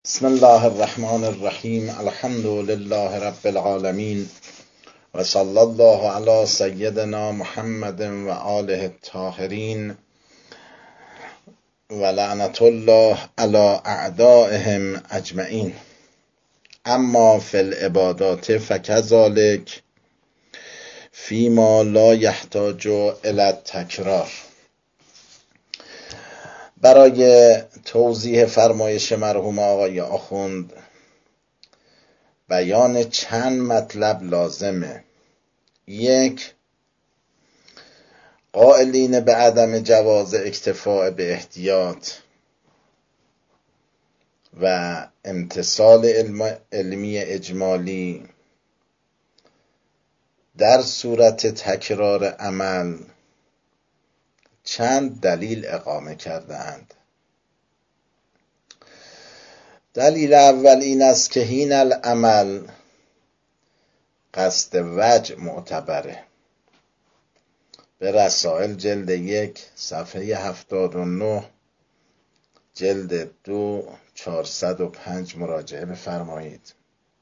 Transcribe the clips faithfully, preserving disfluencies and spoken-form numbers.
بسم الله الرحمن الرحیم. الحمد لله رب العالمین و صلی الله علی سیدنا محمد و آله الطاهرین و لعنت الله علی اعدائهم اجمعین. اما فی العبادات فکذالک فیما لا یحتاج الی التکرار. برای توضیح فرمایش مرحوم آقای آخوند بیان چند مطلب لازمه. یک، قائلین به عدم جواز اکتفاء به احتیاط و امتثال علم علمی اجمالی در صورت تکرار عمل چند دلیل اقامه کرده اند. دلیل اول این است که حین العمل قصد وجه معتبره. به رسائل جلد یک صفحه هفتاد و نه، جلد دو چهارصد و پنج مراجعه بفرمایید.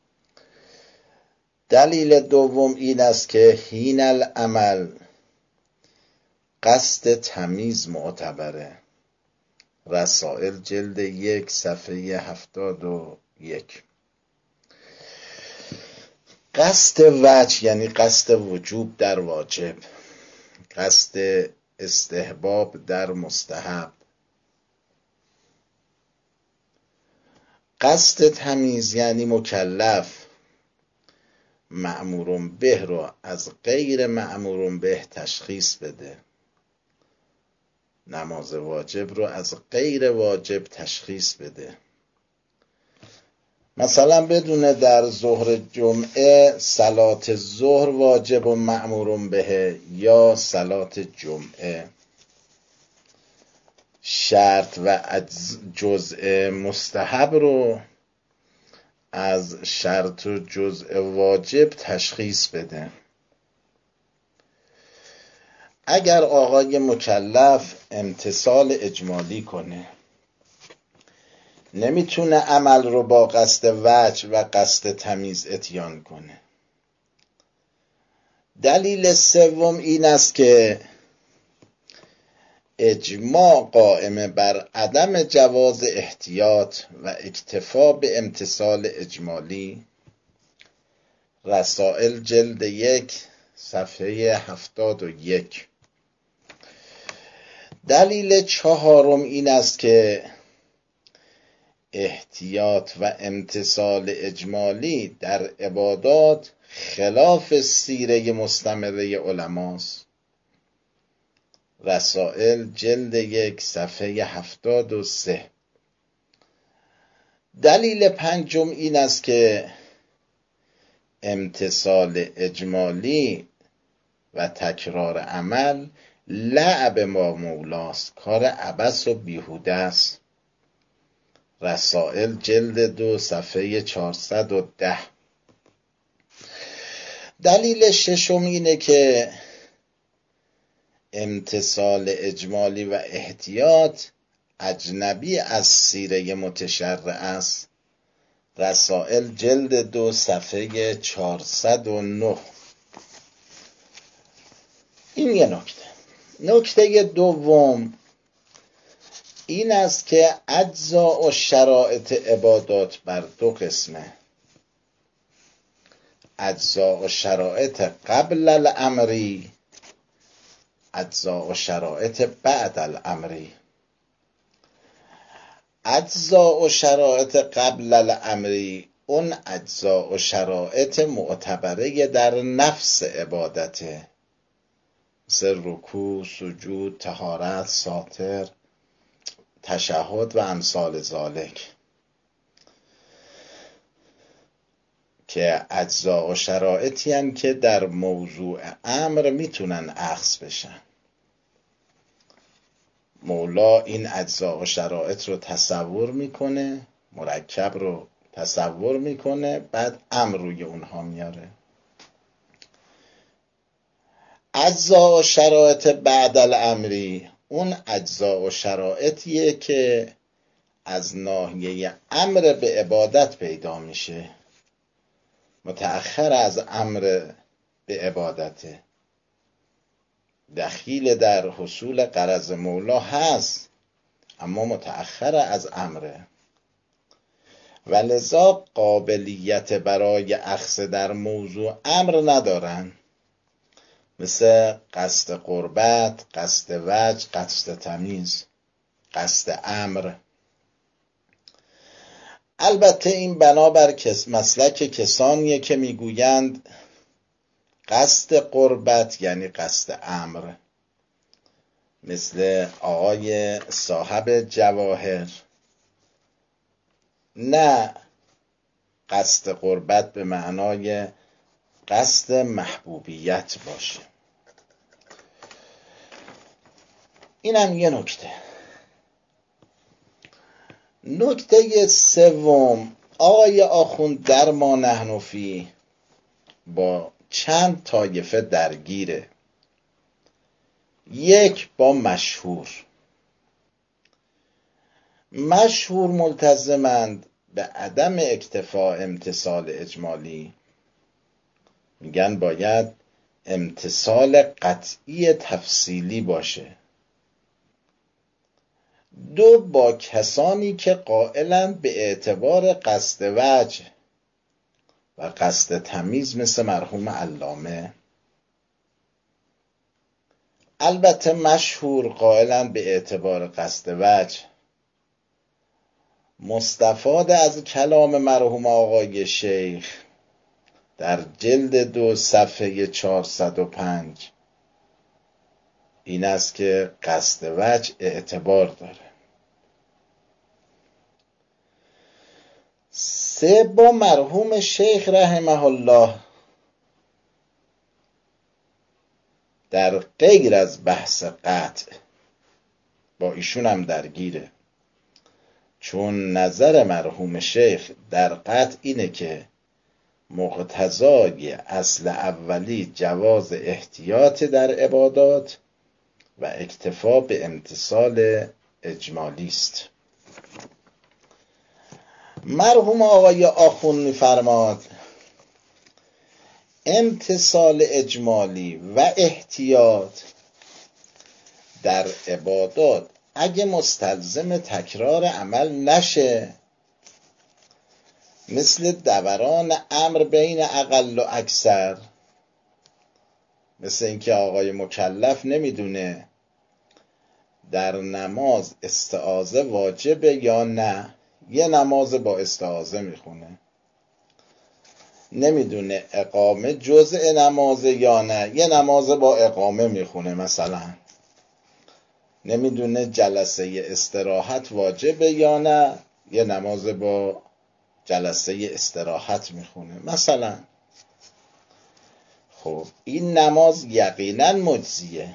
دلیل دوم این است که حین العمل قصد تمیز معتبره. رسائل جلد یک صفحه هفتاد و یک. قصد وجه یعنی قصد وجوب در واجب، قصد استحباب در مستحب. قصد تمیز یعنی مکلف مأمور به رو از غیر مأمور به تشخیص بده، نماز واجب رو از غیر واجب تشخیص بده. مثلا بدونه در ظهر جمعه صلات ظهر واجب و مأمور به، یا صلات جمعه شرط و جزء مستحب رو از شرط و جزء واجب تشخیص بده. اگر آقای مکلف امتثال اجمالی کنه، نمیتونه عمل رو با قصد وجه و قصد تمیز اتیان کنه. دلیل سوم این است که اجماع قائم بر عدم جواز احتیاط و اکتفا به امتثال اجمالی. رسائل جلد یک صفحه هفتاد و یک. دلیل چهارم این است که احتیاط و امتثال اجمالی در عبادات خلاف سیره مستمره علماست. رسائل جلد یک صفحه هفتاد و سه. دلیل پنجم این است که امتثال اجمالی و تکرار عمل لعب با مولاست، کار عبث و بیهوده است. رسائل جلد دو صفحه چهارصد و ده. دلیل ششم اینه که امتثال اجمالی و احتیاط اجنبی از سیره متشرع است. رسائل جلد دو صفحه چهارصد و نه. این یه نکته. نکته دوم این است که اجزاء و شرایط عبادات بر دو قسمه: اجزاء و شرایط قبل الامری، اجزاء و شرایط بعد الامری. اجزاء و شرایط قبل الامری اون اجزاء و شرایط معتبره در نفس عبادته، مثل رکوع، سجود، طهارت، ساتر، تشهد و امثال ذالک، که اجزاء و شرایطی هستند که در موضوع امر میتونن اخذ بشن. مولا این اجزاء و شرایط رو تصور میکنه، مرکب رو تصور میکنه، بعد امر روی اونها میاره. اجزاء و شرایط بعد الامری اون اجزاء و شرایطیه که از ناحیه امر به عبادت پیدا میشه، متأخر از امر به عبادته، دخیل در حصول غرض مولا هست اما متأخر از امره، و لذا قابلیت برای اخذ در موضوع امر ندارن، مثل قصد قربت، قصد وجه، قصد تمیز، قصد امر. البته این بنابر کس مسلک کسانیه که میگویند قصد قربت یعنی قصد امر، مثل آقای صاحب جواهر، نه قصد قربت به معنای قصد محبوبیت باشه. اینم یه نکته. نکته سوم، آقای آخوند در ما نحن فیه با چند طایفه درگیره. یک، با مشهور. مشهور ملتزمند به عدم اکتفا امتثال اجمالی، میگن باید امتثال قطعی تفصیلی باشه. دو، با کسانی که قائلند به اعتبار قصد وجه و قصد تمیز مثل مرحوم علامه. البته مشهور قائلند به اعتبار قصد وجه، مستفاد از کلام مرحوم آقای شیخ در جلد دو صفحه چهارصد و پنج این است که قصد وجه اعتبار داره. سه، با مرحوم شیخ رحمه الله در غیر از بحث قطع با ایشون هم درگیره، چون نظر مرحوم شیخ در قطع اینه که مقتضای اصل اولی جواز احتیاط در عبادات و اکتفا به امتثال اجمالی است. مرحوم آقای آخوند می‌فرماد امتثال اجمالی و احتیاط در عبادات اگه مستلزم تکرار عمل نشه، مثل دوران امر بین اقل و اکثر، مثل اینکه آقای مکلف نمیدونه در نماز استعاذه واجبه یا نه، یه نماز با استعاذه میخونه، نمیدونه اقامه جزء نمازه یا نه، یه نماز با اقامه میخونه، مثلا نمیدونه جلسه استراحت واجبه یا نه، یه نماز با جلسه استراحت میخونه مثلا. خب این نماز یقینا مجزیه،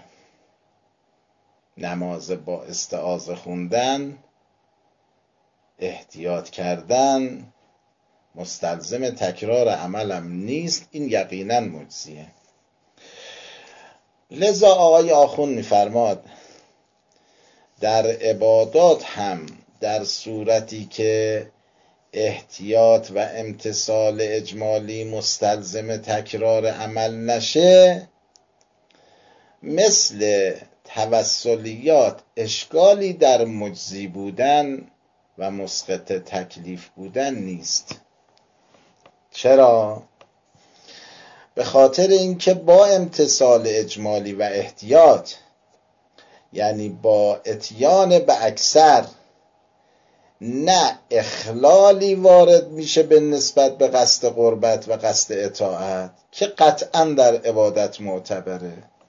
نماز با استعاذه خوندن، احتیاط کردن، مستلزم تکرار عملم نیست، این یقینا مجزیه. لذا آقای آخوند میفرماد در عبادات هم در صورتی که احتیاط و امتثال اجمالی مستلزم تکرار عمل نشه، مثل توسلیات اشکالی در مجزی بودن و مسقط تکلیف بودن نیست. چرا؟ به خاطر اینکه با امتثال اجمالی و احتیاط، یعنی با اتیان به اکثر، نه اخلالی وارد میشه به نسبت به قصد قربت و قصد اطاعت که قطعا در عبادت معتبره،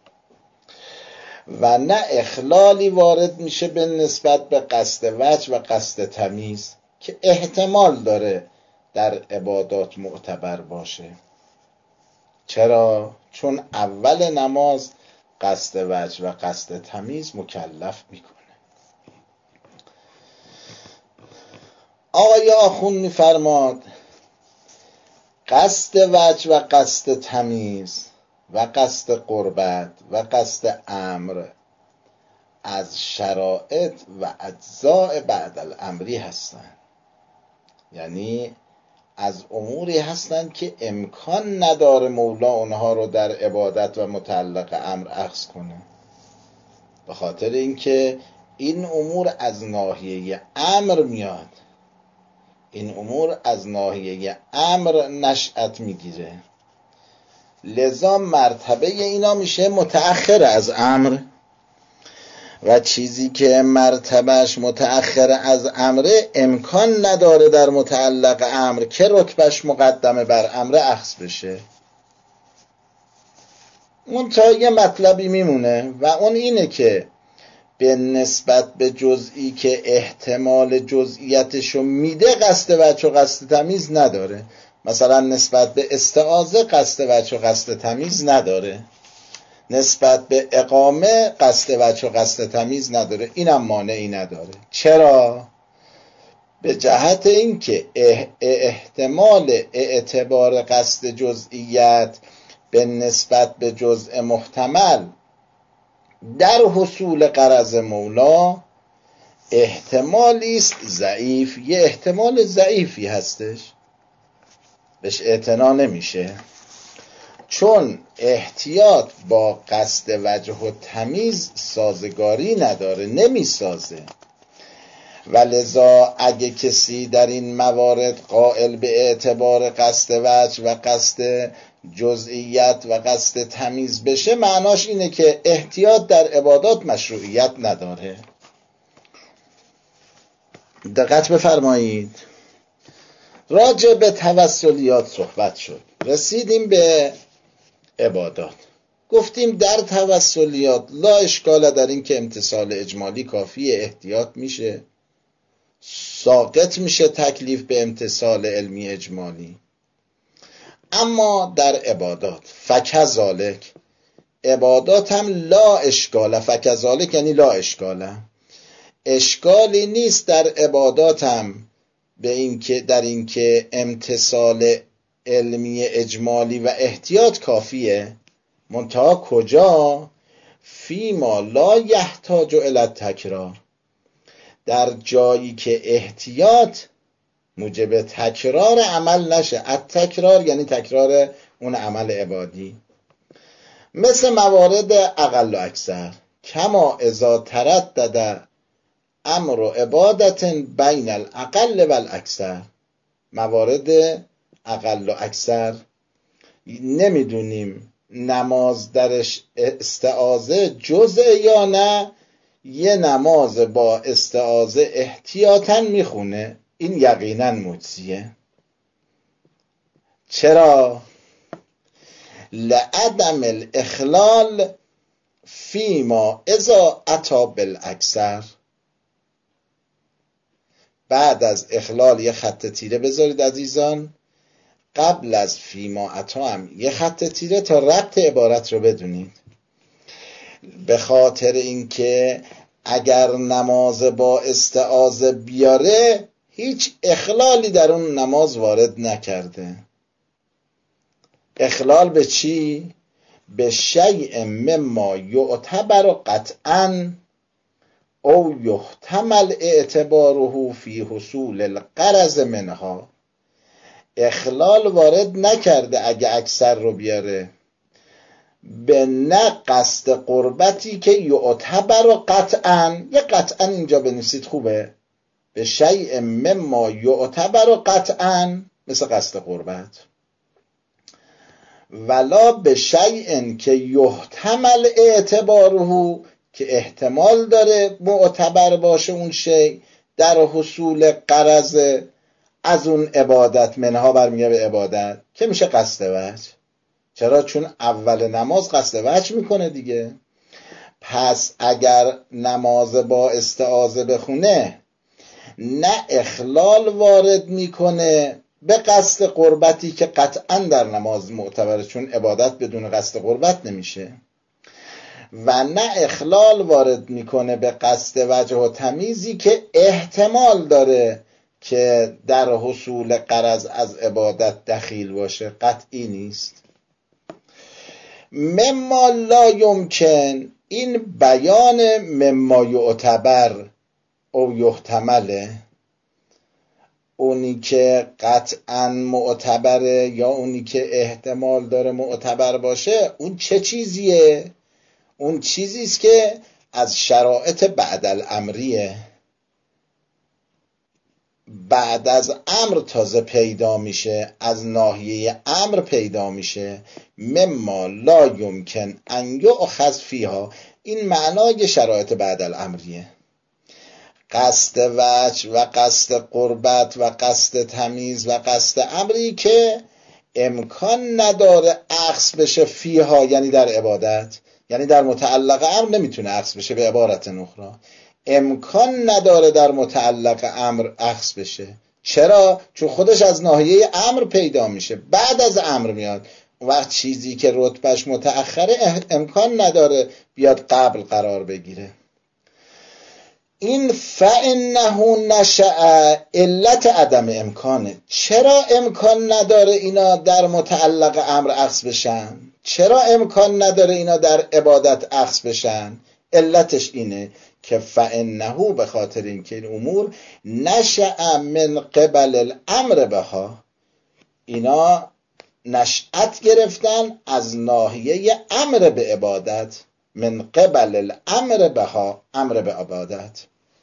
و نه اخلالی وارد میشه به نسبت به قصد وجه و قصد تمیز که احتمال داره در عبادات معتبر باشه. چرا؟ چون اول نماز قصد وجه و قصد تمیز مکلف میکنه. آقای آخوند میفرماد قصد وجه و قصد تمیز و قصد قربت و قصد امر از شرائط و اجزاء بعد الامری هستند، یعنی از اموری هستند که امکان نداره مولا اونها رو در عبادت و متعلق امر اخذ کنه، به خاطر اینکه این امور از ناحیه امر میاد، این امور از ناحیه امر نشأت میگیره، لذا مرتبه اینا میشه متأخر از امر و چیزی که مرتبهش متأخر از امره امکان نداره در متعلق امر که رتبهش مقدمه بر امر اخذ بشه. منتها یه مطلبی میمونه و اون اینه که به نسبت به جزئی که احتمال جزئیتشو میده قصد وجه و قصد تمیز نداره. مثلا نسبت به استعاذه قصد وجه و قصد تمیز نداره، نسبت به اقامه قصد وجه و قصد تمیز نداره، اینم مانعی نداره. چرا؟ به جهت اینکه احتمال اعتبار قصد جزئیت به نسبت به جزء محتمل در حصول غرض مولا احتمالی است ضعیف، یه احتمال ضعیفی هستش، بهش اعتنا نمیشه، چون احتیاط با قصد وجه و تمیز سازگاری نداره، نمیسازه. و لذا اگه کسی در این موارد قائل به اعتبار قصد وجه و قصد جزئیت و قصد تمیز بشه، معناش اینه که احتیاط در عبادات مشروعیت نداره. دقت بفرمایید، راجع به توسلیات صحبت شد، رسیدیم به عبادات. گفتیم در توسلیات لا اشکال در این که امتثال اجمالی کافیه، احتیاط میشه، ساقط میشه تکلیف به امتثال علمی اجمالی. اما در عبادات فکذالک، عبادات هم لا اشکال، فکذالک یعنی لا اشکال، اشکالی نیست در عبادات هم به این که در این که امتثال علمی اجمالی و احتیاط کافیه، منتها کجا؟ فیما لا یحتاج الی التکرار، در جایی که احتیاط موجب تکرار عمل نشه. التکرار یعنی تکرار اون عمل عبادی، مثل موارد اقل و اکثر، کما اذا تردد امر عبادت بین الاقل و الاکثر. موارد اقل و اکثر نمیدونیم نماز درش استعاذه جزء یا نه، یه نماز با استعاذه احتیاطاً میخونه، این یقیناً مجزیه. چرا؟ لعدم الاخلال فیما اذا اتی بالاکثر. بعد از اخلال یه خط تیره بذارید عزیزان، قبل از فیما اتا هم یه خط تیره تا ربط عبارت رو بدونید. به خاطر اینکه اگر نماز با استعاذه بیاره هیچ اخلالی در اون نماز وارد نکرده. اخلال به چی؟ به شیء مما یعتبر قطعاً او یحتمل اعتباره فی حصول الغرض منها. اخلال وارد نکرده اگه اکثر رو بیاره، به نه قصد قربتی که یعتبر قطعاً، یه قطعاً اینجا بنویسید خوبه، به شیء مما یعتبر قطعاً مثل قصد قربت، ولا به شیء که یحتمل اعتباره که احتمال داره معتبر باشه اون شی در حصول غرض از اون عبادت، منها برمیگه به عبادت که میشه قصد وجه. چرا؟ چون اول نماز قصد وجه میکنه دیگه. پس اگر نماز با استعاذه بخونه نه اخلال وارد میکنه به قصد قربتی که قطعا در نماز معتبره، چون عبادت بدون قصد قربت نمیشه، و نه اخلال وارد میکنه به قصد وجه و تمیزی که احتمال داره که در حصول غرض از عبادت دخیل باشه، قطعی نیست. مما لا یمکن، این بیان مما یعتبر او یحتمله، اونی که قطعا معتبره یا اونی که احتمال داره معتبر باشه، اون چه چیزیه؟ اون چیزیست که از شرایط بعد الامریه، بعد از امر تازه پیدا میشه، از ناحیه امر پیدا میشه. مما لا یمکن ان یؤخذ فیها، این معنای شرایط بعد الامریه. قصد وجه و قصد قربت و قصد تمیز و قصد امری که امکان نداره اخذ بشه فیها، یعنی در عبادت، یعنی در متعلق امر نمیتونه اخذ بشه. به عبارت اخرى امکان نداره در متعلق امر اخذ بشه. چرا؟ چون خودش از ناحیه امر پیدا میشه، بعد از امر میاد. اون وقت چیزی که رتبهش متأخره امکان نداره بیاد قبل قرار بگیره. این فإنه نشأ، علت عدم امکانه. چرا امکان نداره اینا در متعلق امر اخذ بشن؟ چرا امکان نداره اینا در عبادت اخذ بشن؟ علتش اینه که فإنه، به خاطر اینکه این امور نشأ من قبل الامر بها، اینا نشأت گرفتن از ناحیه امر به عبادت، من قبل الامر بها، امر به عبادت.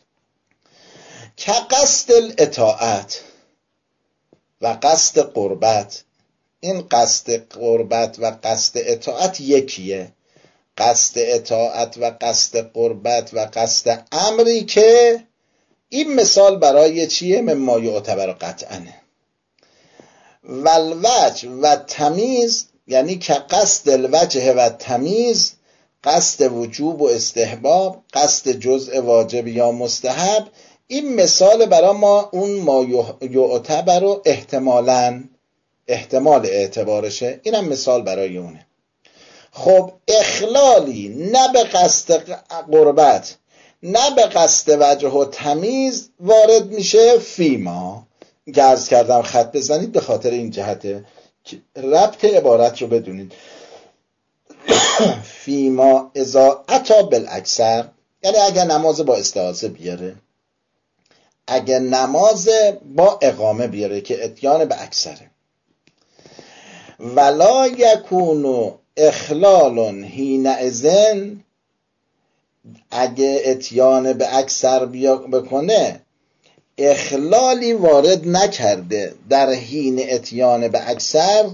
که قصد الاطاعت و قصد قربت. این قصد قربت و قصد اطاعت یکیه. قصد اطاعت و قصد قربت و قصد امری که این مثال برای چیه؟ مما یعتبر قطعنه. والوجه و تمیز، یعنی که قصد الوجه و تمیز، قصد وجوب و استحباب، قصد جزء واجب یا مستحب، این مثال برای ما اون ما یعتبر رو احتمالاً احتمال اعتبارشه، اینم مثال برای اونه. خب اخلالی نه به قصد قربت نه به قصد وجه و تمیز وارد میشه فیما. عرض کردم خط بزنید به خاطر این جهته که ربط عبارت رو بدونید. فیما اذا اتی بالاکثر، یعنی اگر نماز با استعاذه بیاره، اگر نماز با اقامه بیاره که اتیان به اکثره. ولا یکون اخلال حینئذ، اگه اتیان به اکثر بیا بکنه اخلالی وارد نکرده در حین اتیان به اکثر،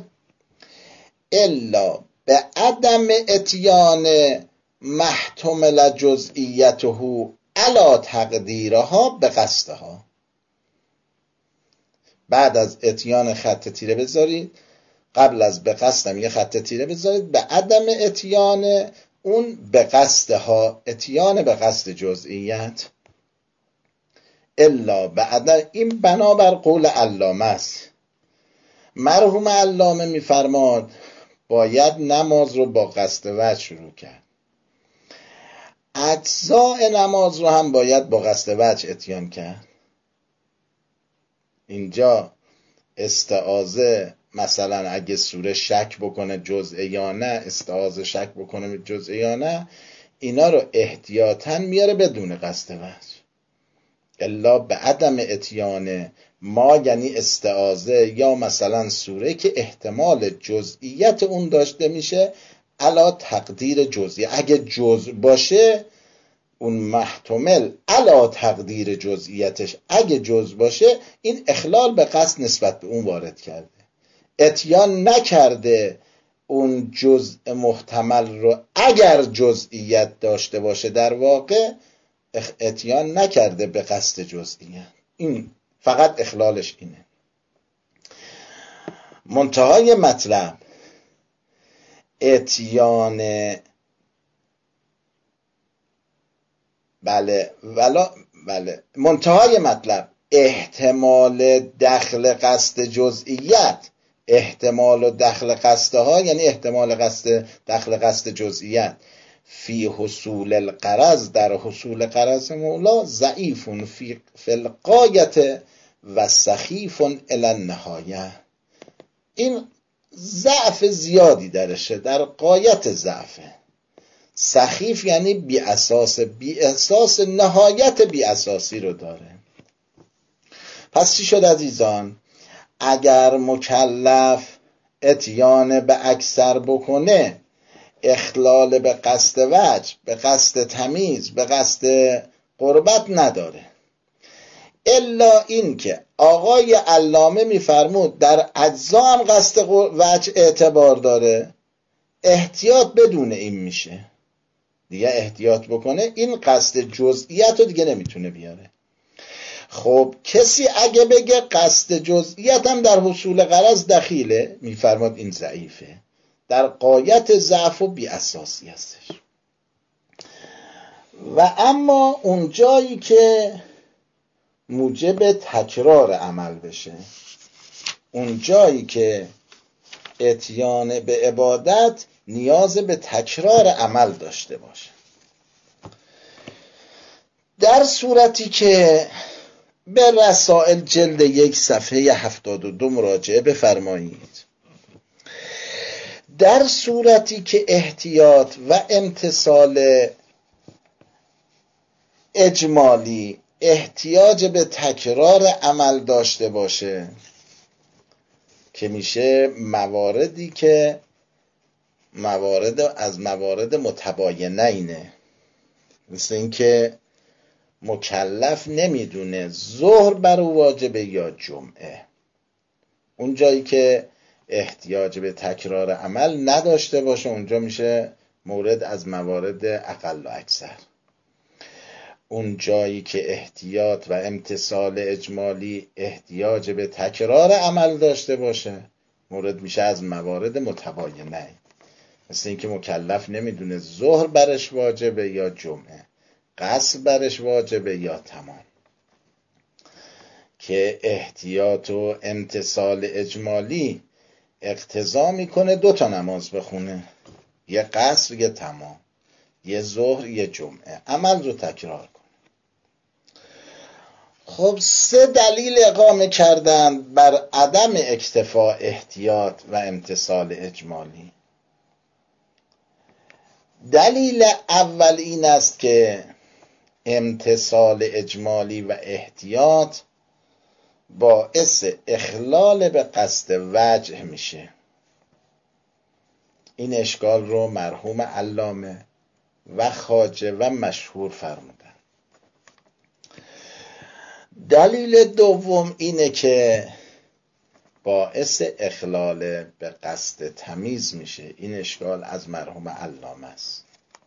الا به عدم اتیان محتمل جزئیته علی تقدیرها به قصدها. بعد از اتیان خط تیره بذارید، قبل از به قصدم یه خط تیره بذارید، به عدم اتیان اون به قصدها، اتیان به قصد جزئیت. الا به عدم، این بنابر قول علامه است. مرحوم علامه میفرماد باید نماز رو با قصد وجه شروع کرد، اجزاء نماز رو هم باید با قصد وجه اتیان کرد. اینجا استعاذه مثلا اگه سوره شک بکنه جزء یا نه، استعاذه شک بکنه جزء یا نه، اینا رو احتیاطاً میاره بدون قصد وجه. الا به عدم اتیان ما، یعنی استعاذه یا مثلا سوره که احتمال جزئیت اون داشته میشه علا تقدیر جزئی، اگه جزء باشه اون محتمل علا تقدیر جزئیتش، اگه جزء باشه این اخلال به قصد نسبت به اون وارد کرده، اتیان نکرده اون جزء محتمل رو. اگر جزئیت داشته باشه در واقع اتیان نکرده به قصد جزئیت، این فقط اخلالش اینه. منتهای مطلب اتیان، بله ولا بله منتهای مطلب احتمال دخل قصد جزئیت، احتمال و دخل قصدها یعنی احتمال قصد دخل قصد جزئیت فی حصول القرض، در حصول قرض مولا، ضعیف فی الغایت و سخیف الی النهایه. این ضعف زیادی درشه، در غایت ضعفه. سخیف یعنی بی اساس، بی اساس نهایت بی اساسی رو داره. پس چی شد عزیزان؟ اگر مکلف اتیان به اکثر بکنه، اخلال به قصد وجه، به قصد تمیز، به قصد قربت نداره، الا این که آقای علامه میفرمود در اجزا هم قصد وجه اعتبار داره، احتیاط بدون این میشه. دیگه احتیاط بکنه این قصد جزئیت رو دیگه نمیتونه بیاره. خب کسی اگه بگه قصد جزئیت هم در حصول غرض دخیله، میفرماد این ضعیفه، در غایت ضعف و بی اساسی هستش. و اما اون جایی که موجب تکرار عمل بشه، اون جایی که اتیان به عبادت نیاز به تکرار عمل داشته باشه، در صورتی که به رسائل جلد یک صفحه هفتاد و دو مراجعه بفرمایید، در صورتی که احتیاط و امتصال اجمالی احتیاج به تکرار عمل داشته باشه، که میشه مواردی که موارد از موارد متباینینه، مثل اینکه مکلف نمیدونه ظهر بر او واجبه یا جمعه. اون جایی که احتیاج به تکرار عمل نداشته باشه، اونجا میشه مورد از موارد اقل و اکثر. اون جایی که احتیاط و امتصال اجمالی احتیاج به تکرار عمل داشته باشه، مورد میشه از موارد متباینه، مثل اینکه مکلف نمیدونه ظهر برش واجبه یا جمعه، قصر برش واجبه یا تمام. که احتیاط و امتصال اجمالی اقتضا میکنه دو تا نماز بخونه، یه قصر یه تمام، یه ظهر یه جمعه، عمل رو تکرار کنه. خب سه دلیل اقامه کردن بر عدم اکتفا احتیاط و امتصال اجمالی. دلیل اول این است که امتصال اجمالی و احتیاط باعث اخلال به قصد وجه میشه. این اشکال رو مرحوم علامه و خواجه و مشهور فرمودن. دلیل دوم اینه که باعث اخلال به قصد تمیز میشه. این اشکال از مرحوم علامه است.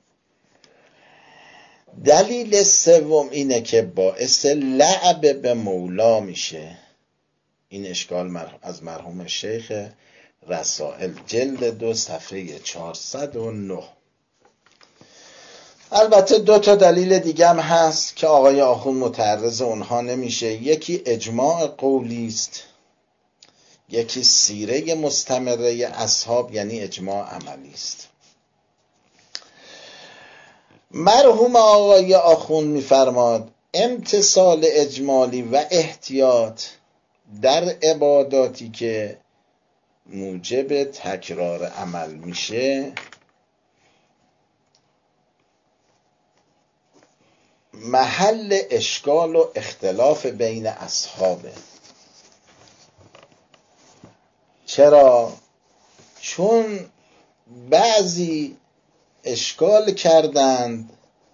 دلیل سوم اینه که باعث لعب به مولا میشه. این اشکال از مرحوم شیخ رسائل جلد دو صفحه چهارصد و نه. البته دو تا دلیل دیگه هم هست که آقای آخوند متعرض اونها نمیشه. یکی اجماع قولی است، یکی سیره مستمره اصحاب یعنی اجماع عملی است. مرحوم آقای آخوند میفرماد امتصال اجمالی و احتیاط در عباداتی که موجب تکرار عمل میشه محل اشکال و اختلاف بین اصحابه. چرا؟ چون بعضی اشکال کردند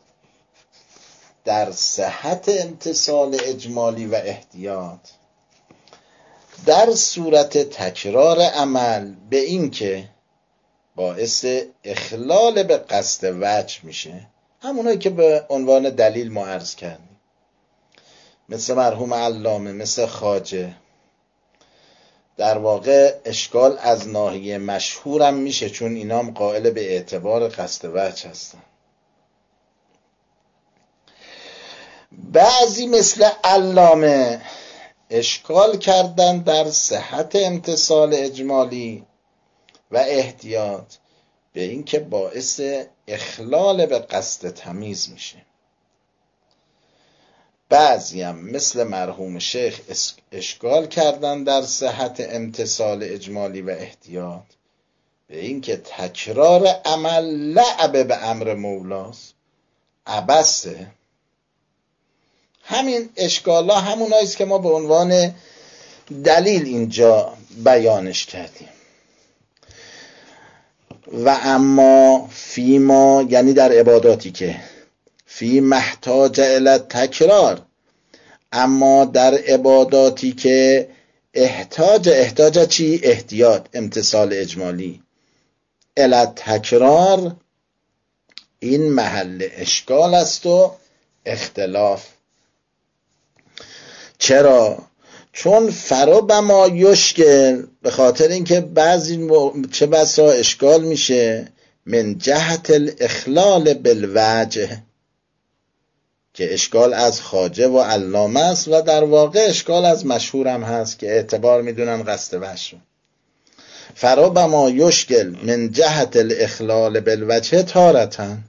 در صحت امتصال اجمالی و احتیاط در صورت تکرار عمل به این که باعث اخلال به قصد وجه میشه، همونایی که به عنوان دلیل ما عرض کردیم، مثل مرحوم علامه، مثل خواجه. در واقع اشکال از ناحیه مشهورم میشه، چون اینام قائل به اعتبار قصد وجه هستن. بعضی مثل علامه اشکال کردن در صحت امتصال اجمالی و احتیاط به این که باعث اخلال به قصد تمیز میشه. بعضی هم مثل مرحوم شیخ اشکال کردن در صحت امتثال اجمالی و احتیاط به این که تکرار عمل لعب به امر مولاست، عبثه. همین اشکالا هموناییست که ما به عنوان دلیل اینجا بیانش کردیم. و اما فیما، یعنی در عباداتی که فی محتاج الی تکرار، اما در عباداتی که احتاج احتاج چی؟ احتیاط، امتثال اجمالی، الی تکرار، این محل اشکال است و اختلاف. چرا؟ چون فربما یشکل، به خاطر اینکه بعضی چه بسا اشکال میشه من جهت الاخلال بالوجه، که اشکال از خواجه و علامه است و در واقع اشکال از مشهور هم هست که اعتبار میدونن قصد وجه رو. فربما یشکل من جهت الاخلال بالوجه تارتن،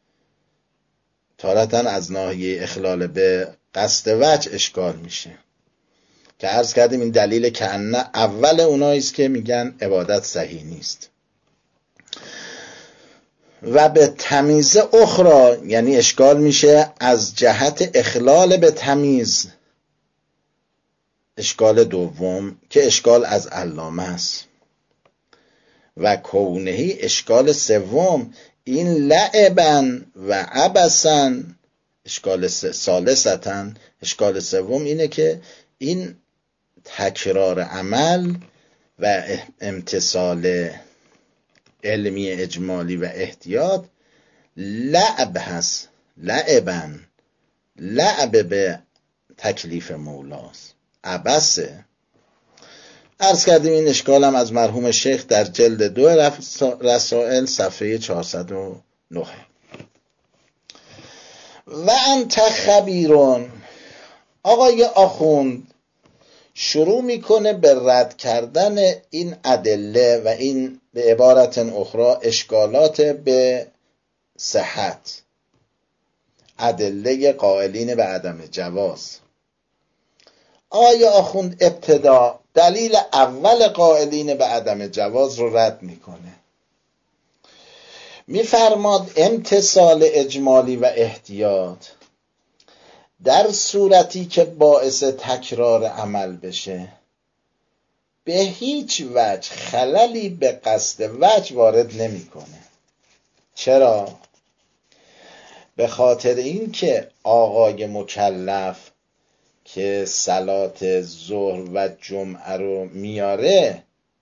تارتن از ناحیه اخلال به قصد وجه اشکال میشه، که عرض کردیم این دلیل که ان اول اوناییست که میگن عبادت صحیح نیست. و به تمیز اخرى، یعنی اشکال میشه از جهت اخلال به تمیز، اشکال دوم که اشکال از علامه است. و کونهی اشکال سوم، این لعبن و عبسن، اشکال ثالثتن، اشکال سوم اینه که این تکرار عمل و امتثال علمی اجمالی و احتیاط لعب هست، لعبن، لعب به تکلیف مولاست، عبسه. عرض کردیم این اشکال هم از مرحوم شیخ در جلد دو رسائل صفحه چهارصد و نه. و انت خبیرون، آقای آخوند شروع میکنه به رد کردن این ادله و این به عبارت اخرى اشکالات به صحت، ادله قائلین به عدم جواز. آقای آخوند ابتدا دلیل اول قائلین به عدم جواز رو رد میکنه، میفرماد امتثال اجمالی و احتیاط در صورتی که باعث تکرار عمل بشه به هیچ وجه خللی به قصد وجه وارد نمیکنه. چرا؟ به خاطر این که آقای مکلف که صلات ظهر و جمعه رو میاره،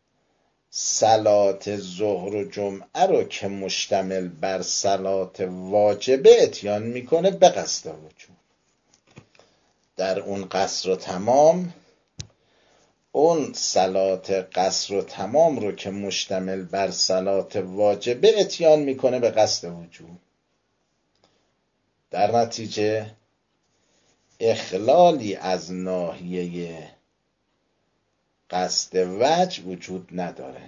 صلات ظهر و جمعه رو که مشتمل بر صلات واجبه اتیان میکنه به قصد وجوب. در اون قصر و تمام، اون صلات قصر و تمام رو که مشتمل بر صلات واجبه اتیان میکنه به قصد وجوب. در نتیجه اخلالی از ناحیه قصد وجه وجود نداره.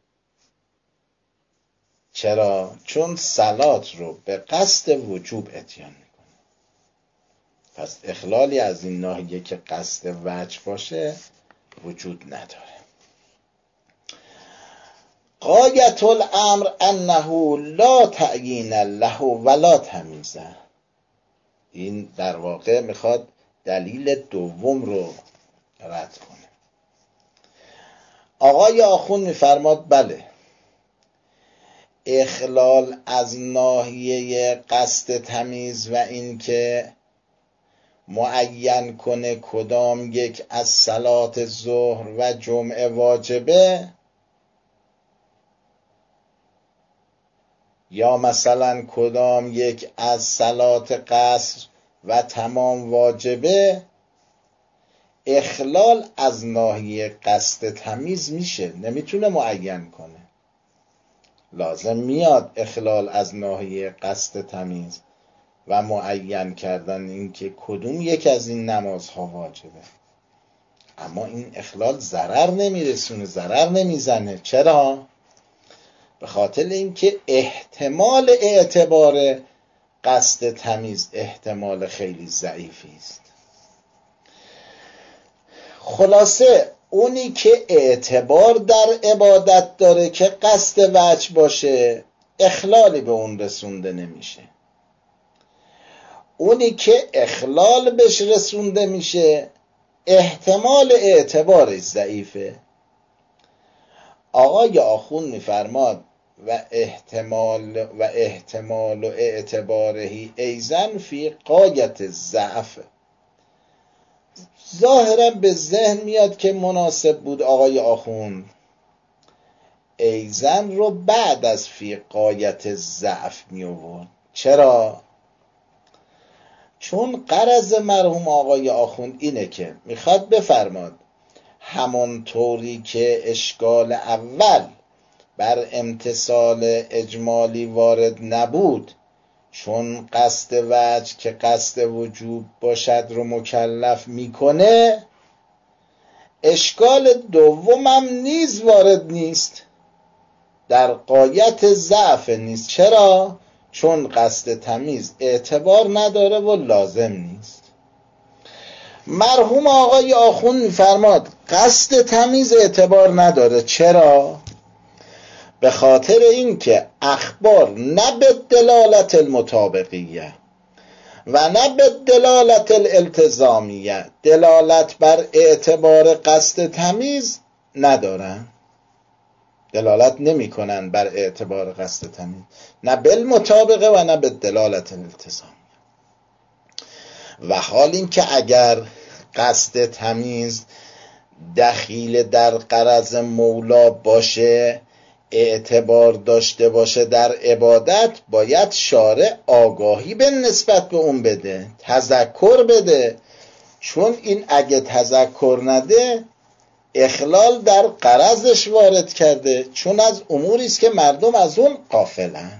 چرا؟ چون صلات رو به قصد وجوب اتیان میکنه. پس اخلالی از این ناحیه که قصد وجه باشه وجود نداره. غایت الامر انه لا تعیین له ولا تمیز. این در واقع میخواد دلیل دوم رو رد کنه. آقای آخوند میفرماد بله، اخلال از ناحیه قصد تمیز و این که معین کنه کدام یک از صلات ظهر و جمعه واجبه، یا مثلا کدام یک از صلات قصر و تمام واجبه، اخلال از ناحیه قصد تمیز میشه، نمیتونه معین کنه. لازم میاد اخلال از ناحیه قصد تمیز و معین کردن این که کدوم یک از این نمازها واجبه. اما این اخلال ضرر نمیرسونه، ضرر نمیزنه. چرا؟ به خاطر اینکه احتمال اعتبار قصد تمیز احتمال خیلی ضعیفی است. خلاصه اونی که اعتبار در عبادت داره که قصد وجه باشه اخلالی به اون رسونده نمیشه. اونی که اخلال بهش رسونده میشه احتمال اعتبارش ضعیفه. آقای آخوند میفرماد و احتمال و احتمال و اعتبارهی ایزن فی غایت ضعف. ظاهرا به ذهن میاد که مناسب بود آقای آخوند ایزن رو بعد از فی غایت ضعف می آورد. چرا؟ چون غرض مرحوم آقای آخوند اینه که میخواد بفرماد همانطوری که اشکال اول بر امتثال اجمالی وارد نبود چون قصد وجه که قصد وجوب باشد رو مکلف میکنه، اشکال دومم نیز وارد نیست، در غایت ضعف نیست. چرا؟ چون قصد تمیز اعتبار نداره و لازم نیست. مرحوم آقای آخوند میفرماد قصد تمیز اعتبار نداره. چرا؟ به خاطر اینکه اخبار نه به دلالت المطابقیه و نه به دلالت الالتزامیه دلالت بر اعتبار قصد تمیز ندارن، دلالت نمی کنن بر اعتبار قصد تمیز، نه بالمطابقه و نه به دلالت الالتزامیه. و حال این که اگر قصد تمیز دخیل در غرض مولا باشه، اعتبار داشته باشه در عبادت، باید شارع آگاهی به نسبت به اون بده، تذکر بده. چون این اگه تذکر نده اخلال در غرضش وارد کرده، چون از اموری است که مردم از اون غافلن.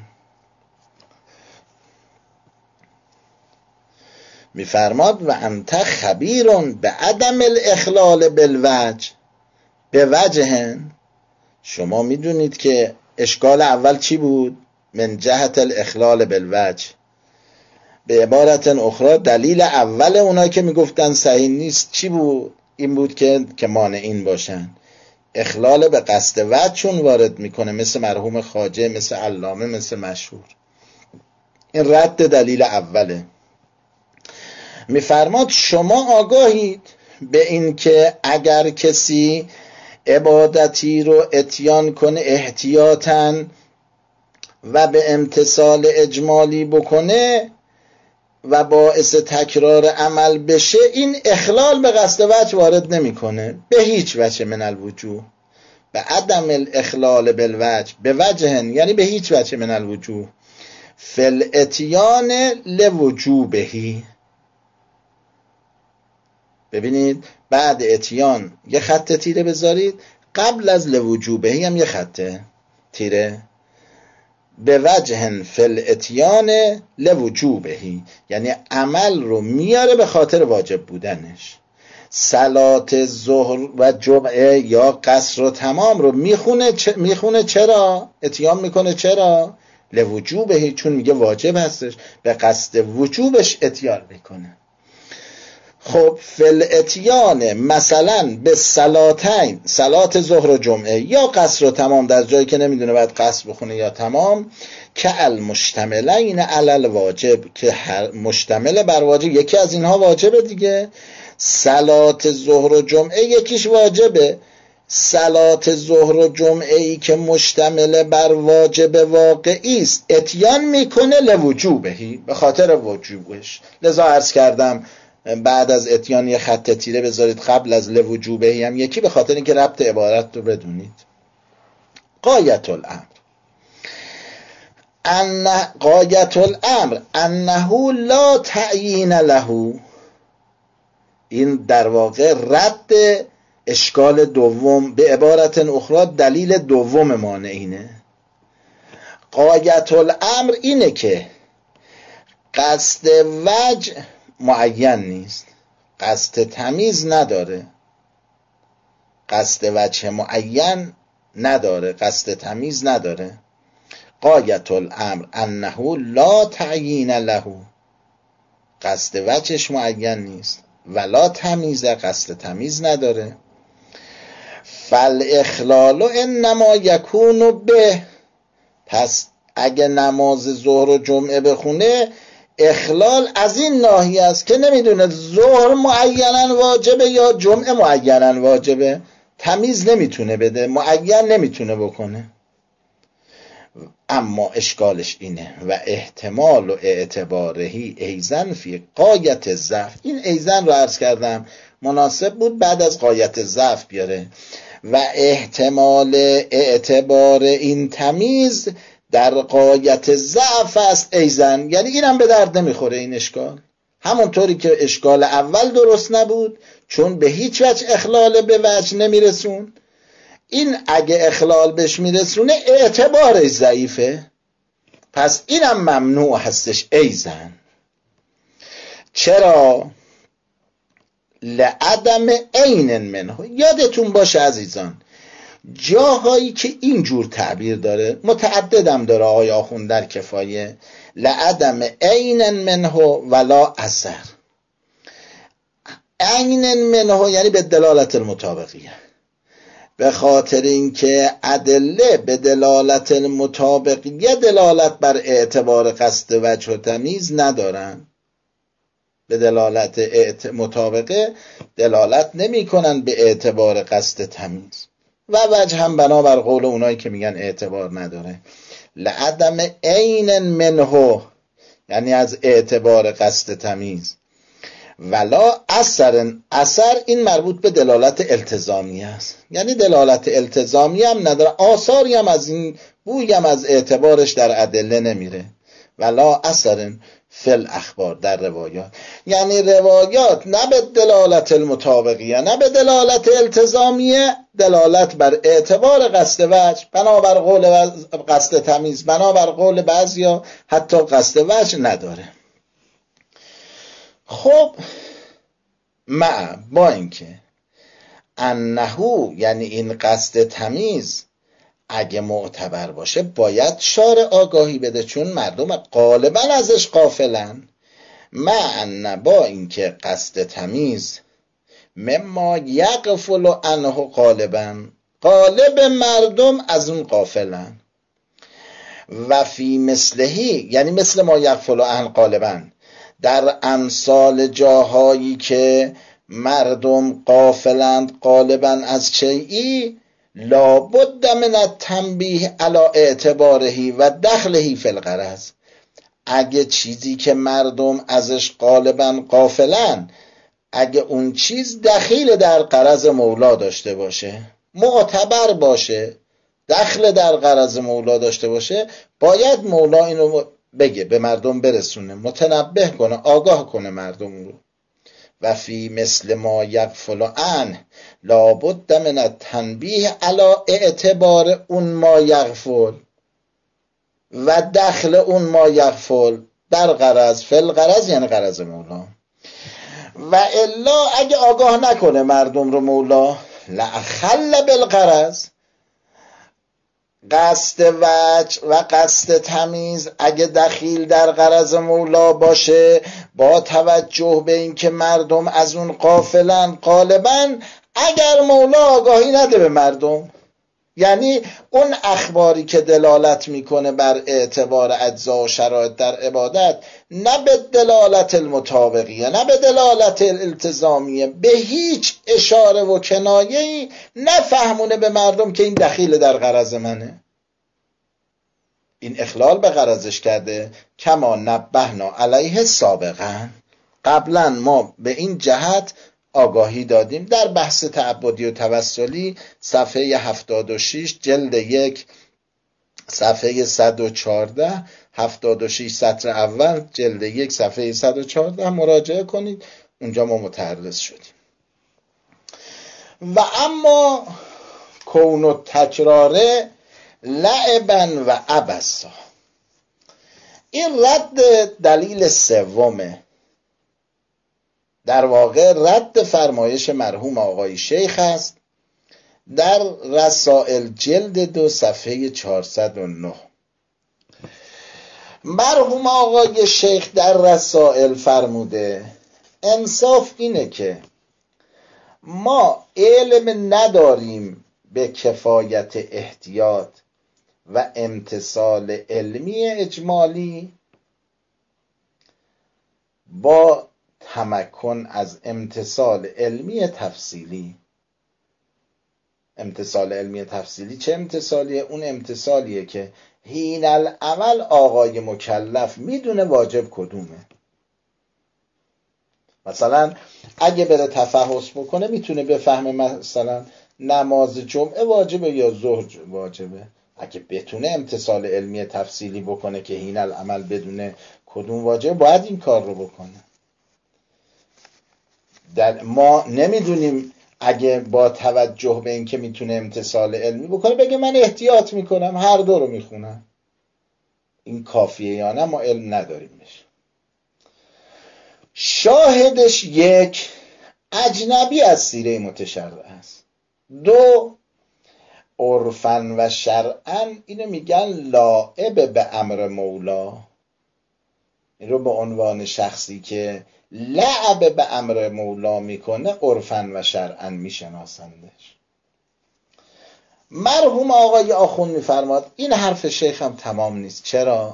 میفرماد و انت خبیرون به عدم الاخلال بالوجه به وجه. شما میدونید که اشکال اول چی بود؟ من جهت الاخلال بالوجه. به عبارت اخرى دلیل اول اونایی که میگفتن صحیح نیست چی بود؟ این بود که که مانعین باشن. اخلال به قصد وجه چون وارد میکنه، مثل مرحوم خواجه، مثل علامه، مثل مشهور. این رد دلیل اوله. میفرماد شما آگاهید به این که اگر کسی عبادتی رو اتیان کنه احتیاطاً و به امتثال اجمالی بکنه و باعث تکرار عمل بشه، این اخلال به قصد وجه وارد نمیکنه به هیچ وجه من الوجوه. به عدم الاخلال بالوجه به وجه، یعنی به هیچ وجه من الوجوه فل اتیان لوجوبهی. ببینید بعد اتیان یه خط تیره بذارید، قبل از لوجوبهی هم یه خط تیره. به وجه فل اتیان لوجوبهی یعنی عمل رو میاره به خاطر واجب بودنش. صلات ظهر و جمعه یا قصر و تمام رو میخونه چ... میخونه چرا؟ اتیان میکنه چرا؟ لوجوبهی، چون میگه واجب هستش، به قصد وجوبش اتیان میکنه. خب فل اتیان مثلا به صلاتین، صلات ظهر و جمعه یا قصر و تمام، در جایی که نمیدونه باید قصر بخونه یا تمام، که المشتملین علی الواجب، که مشتمل بر واجب، یکی از اینها واجبه دیگه. صلات ظهر و جمعه یکیش واجبه. صلات ظهر و جمعه ای که مشتمل بر واجب واقعی است اتیان میکنه لوجوبهی، به خاطر وجوبش. لذا عرض کردم بعد از اتیان یه خط تیره بذارید، قبل از لوجوبهی هم یکی، به خاطر اینکه ربط عبارت رو بدونید. غایت الامر ان غایت الامر انه لا تعیین له. این در واقع رد اشکال دوم، به عبارت اخرى دلیل دوم مانعینه. غایت الامر اینه که قصد وجه معین نیست، قصد تمیز نداره، قصد وجه معین نداره، قصد تمیز نداره. غایت الامر انه لا تعیین له، قصد وجهش معین نیست. ولا تمیز، قصد تمیز نداره. فالاخلال انما یکون به، پس اگه نماز ظهر و جمعه بخونه اخلال از این ناحیه است که نمیدونه ظهر معینا واجبه یا جمعه معینا واجبه، تمیز نمیتونه بده، معین نمیتونه بکنه. اما اشکالش اینه و احتمال و اعتبارهی ایزن فی غایت ضعف. این ایزن رو عرض کردم مناسب بود بعد از غایت ضعف بیاره. و احتمال اعتبار این تمیز در غایت ضعف است ایزن، یعنی اینم به درد نمیخوره این اشکال، همونطوری که اشکال اول درست نبود چون به هیچ وجه اخلال به وجه نمیرسون، این اگه اخلال بهش میرسونه اعتبارش ضعیفه، پس اینم ممنوع هستش ایزن. چرا؟ لعدم عین منه. یادتون باشه عزیزان جاهایی که اینجور تعبیر داره متعددم داره آقای آخوند در کفایه، لعدم عین منه ولا اثر. عین منه یعنی به دلالت المطابقیه، به خاطر اینکه ادله به دلالت المطابقیه دلالت بر اعتبار قصد وجه و تمیز ندارن، به دلالت مطابقه دلالت نمی کنن به اعتبار قصد تمیز و وجه هم بنابر قول اونایی که میگن اعتبار نداره. لعدم عین منه یعنی از اعتبار قصد تمیز، ولا اثر. اثر این مربوط به دلالت التزامی است، یعنی دلالت التزامی هم نداره، آثاری هم از این بوی هم از اعتبارش در ادله نمیره. ولا اثر فی الاخبار در روایات، یعنی روایات نه به دلالت المطابقیه نه به دلالت التزامیه، دلالت بر اعتبار قصد وجه بنابر قول قصد تمیز، بنابر قول بعضیا حتی قصد وجه نداره. خب مع با اینکه انهو یعنی این قصد تمیز اگه معتبر باشه باید شارع آگاهی بده چون مردم غالبا ازش غافلن. مع با اینکه قصد تمیز مما یغفل عنه غالبا، غالب مردم از اون غافلن. و فی مثلهی یعنی مثل ما یغفل عنه غالبا، در امثال جاهایی که مردم غافلند غالبا از چیئی لابد من التنبیه علی اعتبارهی و دخلهی فی الغرض. اگه چیزی که مردم ازش غالبا غافلن اگه اون چیز دخیل در غرض مولا داشته باشه، معتبر باشه، دخل در غرض مولا داشته باشه، باید مولا اینو بگه، به مردم برسونه، متنبه کنه، آگاه کنه مردم رو. و فی مثل ما یغفل عنه لابد من التنبیه علی اعتبار اون ما یغفل و دخل اون ما یغفل در غرض، فی الغرض یعنی غرض مولا. و الا اگه آگاه نکنه مردم رو مولا لأخل بالغرض، قصد وجه و قصد تمیز اگه دخیل در غرض مولا باشه با توجه به اینکه مردم از اون غافلن غالبا، اگر مولا آگاهی نده به مردم، یعنی اون اخباری که دلالت میکنه بر اعتبار اجزا و شرایط در عبادت نه به دلالت المطابقیه نه به دلالت الالتزامیه، به هیچ اشاره و کنایه‌ای نفهمونه به مردم که این دخیل در غرض منه، این اخلال به غرضش کرده. کما نبهنا علیه سابقا، قبلا ما به این جهت آگاهی دادیم در بحث تعبدی و توسلی صفحه هفتاد و شش جلد یک صفحه صد و چهارده، هفتاد و شش سطر اول جلد یک صفحه صد و چهارده مراجعه کنید، اونجا ما متعرض شدیم. و اما کون و تکراره لعبا و عبسا، این رد دلیل سومه، در واقع رد فرمایش مرحوم آقای شیخ است در رسائل جلد دو صفحه چهارصد و نه. مرحوم آقای شیخ در رسائل فرموده انصاف اینه که ما علم نداریم به کفایت احتیاط و امتثال علمی اجمالی با تمکن از امتثال علمی تفصیلی. امتثال علمی تفصیلی چه امتثالیه؟ اون امتثالیه که حین العمل آقای مکلف میدونه واجب کدومه. مثلا اگه بره تفحص بکنه میتونه بفهمه مثلا نماز جمعه واجبه یا ظهر واجبه. اگه بتونه امتثال علمی تفصیلی بکنه که حین العمل بدونه کدوم واجبه، باید این کار رو بکنه. در ما نمیدونیم اگه با توجه به اینکه میتونه امتثال علمی بکنه بگه من احتیاط میکنم هر دو رو میخونم، این کافیه یا نه، ما علم نداریم بشه. شاهدش یک، اجنبی از سیره متشرع است. دو، عرفن و شرعن اینو میگن لائب به امر مولا. این رو به عنوان شخصی که لعب به امر مولا میکنه عرفن و شرعن میشناسندش. مرحوم آقای آخوند میفرماد این حرف شیخ هم تمام نیست. چرا؟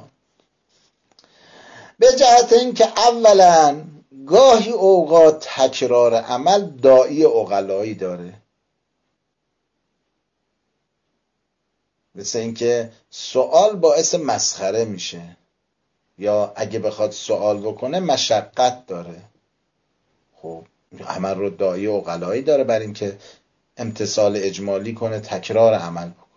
به جهت اینکه اولا گاهی اوقات تکرار عمل داعی عقلایی داره، مثل اینکه سوال باعث مسخره میشه یا اگه بخواد سوال بکنه مشقت داره. خب عمل رو داعی عقلایی داره برای اینکه امتثال اجمالی کنه، تکرار عمل بکنه.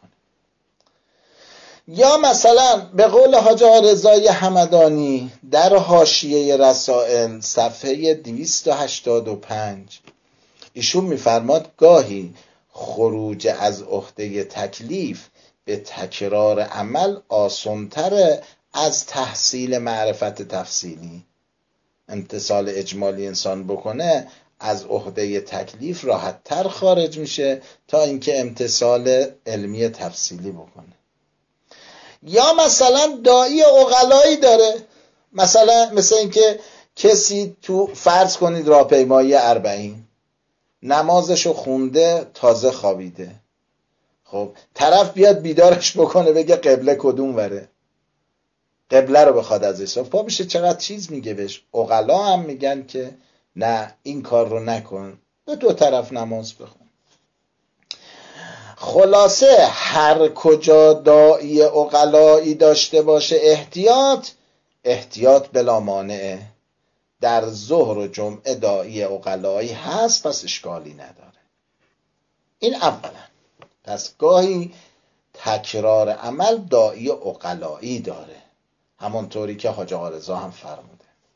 یا مثلا به قول حاج رضای همدانی در حاشیه رسائل صفحه دویست و هشتاد و پنج ایشون میفرماد گاهی خروج از عهده تکلیف به تکرار عمل آسان‌تر از تحصیل معرفت تفصیلی. امتثال اجمالی انسان بکنه از عهده تکلیف راحت تر خارج میشه تا اینکه امتثال علمی تفصیلی بکنه. یا مثلا داعی عقلایی داره، مثلا مثل اینکه کسی تو فرض کنید راهپیمایی اربعین نمازشو خونده تازه خوابیده، خب طرف بیاد بیدارش بکنه بگه قبله کدوم وره، قبله رو بخواد ازش پا بشه، چقدر چیز میگه بهش. عقلا هم میگن که نه این کار رو نکن، به دو طرف نماز بخون. خلاصه هر کجا داعی عقلایی داشته باشه احتیاط، احتیاط بلا مانعه. در ظهر و جمعه داعی عقلایی هست، پس اشکالی نداره. این اولا. پس گاهی تکرار عمل داعی عقلایی داره، همونطوری که حاج آقا رضا هم فرموده.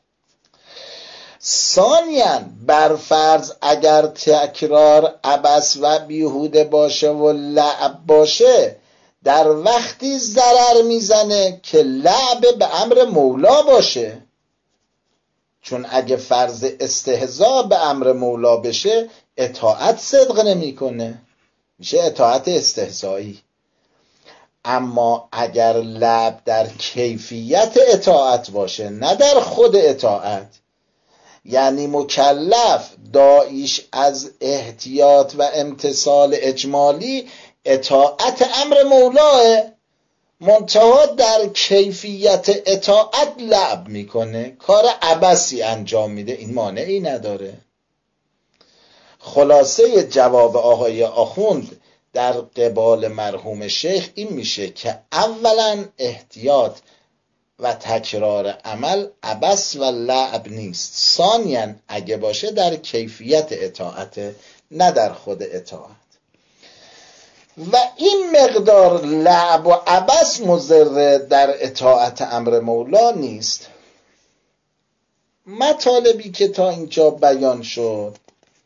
ثانیاً بر فرض اگر تکرار عبث و بیهوده باشه و لعب باشه، در وقتی ضرر میزنه که لعب به امر مولا باشه. چون اگه فرض استهزاء به امر مولا بشه اطاعت صدق نمیکنه، میشه اطاعت استهزایی. اما اگر لعب در کیفیت اطاعت باشه نه در خود اطاعت، یعنی مکلف داعیش از احتیاط و امتثال اجمالی اطاعت امر مولاه، منتها در کیفیت اطاعت لعب میکنه، کار عبثی انجام میده، این مانعی نداره. خلاصه جواب آقای آخوند در قبال مرحوم شیخ این میشه که اولا احتیاط و تکرار عمل عبث و لعب نیست. ثانیاً اگه باشه در کیفیت اطاعت نه در خود اطاعت. و این مقدار لعب و عبث مضر در اطاعت امر مولا نیست. مطالبی که تا اینجا بیان شد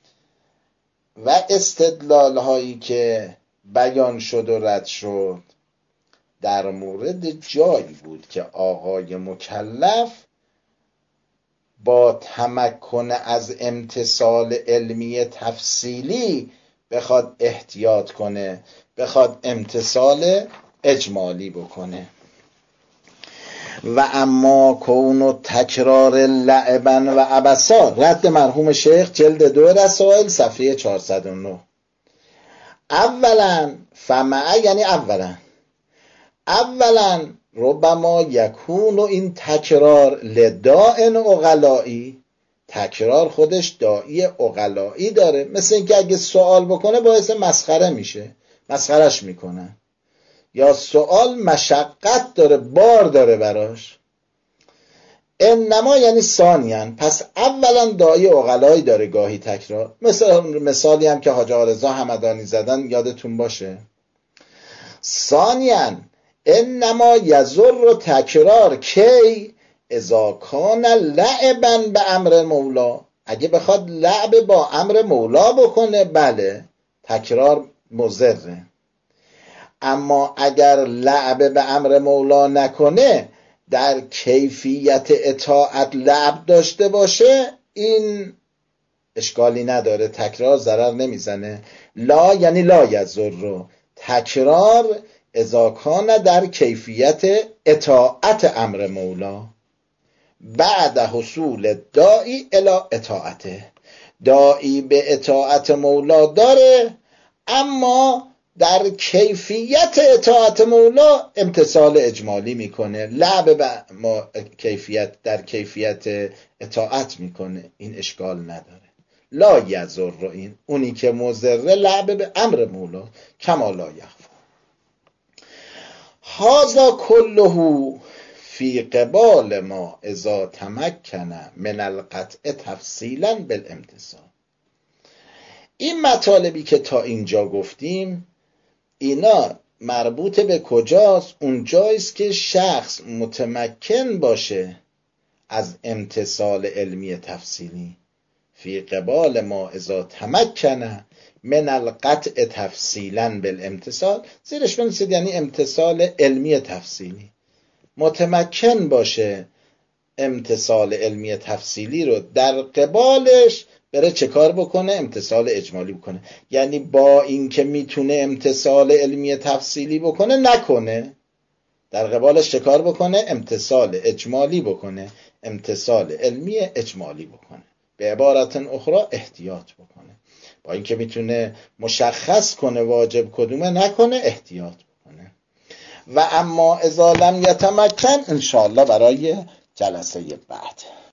و استدلال هایی که بیان شد و رد شد در مورد جایی بود که آقای مکلف با تمکن از امتثال علمی تفصیلی بخواد احتیاط کنه، بخواد امتثال اجمالی بکنه. و اما کون و تکرار لعبن و عبسا، رد مرحوم شیخ جلد دو رسائل صفحه چهارصد و نه. اولا فمع یعنی اولا اولا ربما یکون و این تکرار لدائن اغلایی، تکرار خودش داعی اغلایی داره، مثل اینکه اگه سوال بکنه باعث مسخره میشه، مسخرش میکنن، یا سوال مشقت داره، بار داره براش. انما یعنی ثانیاً، پس اولا داعی اغلایی داره گاهی تکرار، مثل مثالی هم که حاج آرزا همدانی زدن یادتون باشه. ثانیاً انما یضر تکرار کی اذا کان لعبا به امر مولا، اگه بخواد لعب با امر مولا بکنه بله تکرار مضره، اما اگر لعب به امر مولا نکنه در کیفیت اطاعت لعب داشته باشه این اشکالی نداره، تکرار ضرر نمیزنه. لا یعنی لا یضر، تکرار اذا کان در کیفیت اطاعت امر مولا بعد حصول داعی الی اطاعته، داعی به اطاعت مولا داره اما در کیفیت اطاعت مولا امتثال اجمالی میکنه، لعب به کیفیت در کیفیت اطاعت میکنه، این اشکال نداره. لا یضر، این اونی که مضره لعب به امر مولا کما لا یخفی. هذا کله فی قبال ما اذا تمکن من القطع تفصیلا بالامتثال. این مطالبی که تا اینجا گفتیم اینا مربوط به کجاست؟ اون جاییست که شخص متمکن باشه از امتثال علمی تفصیلی. فی قبال ما اذا تمکن من القطع تفصیلا بالامتثال، زیرش بنویسید یعنی امتثال علمی تفصیلی، متمکن باشه امتثال علمی تفصیلی رو در قبالش بره چه کار بکنه؟ امتثال اجمالی بکنه. یعنی با اینکه میتونه امتثال علمی تفصیلی بکنه نکنه، در قبالش چه کار بکنه؟ امتثال اجمالی بکنه، امتثال علمی اجمالی بکنه، به عبارت اخرى احتیاط بکنه. با اینکه میتونه مشخص کنه واجب کدومه نکنه، احتیاط بکنه. و اما اذا لم یتمکن، انشاءالله برای جلسه بعد.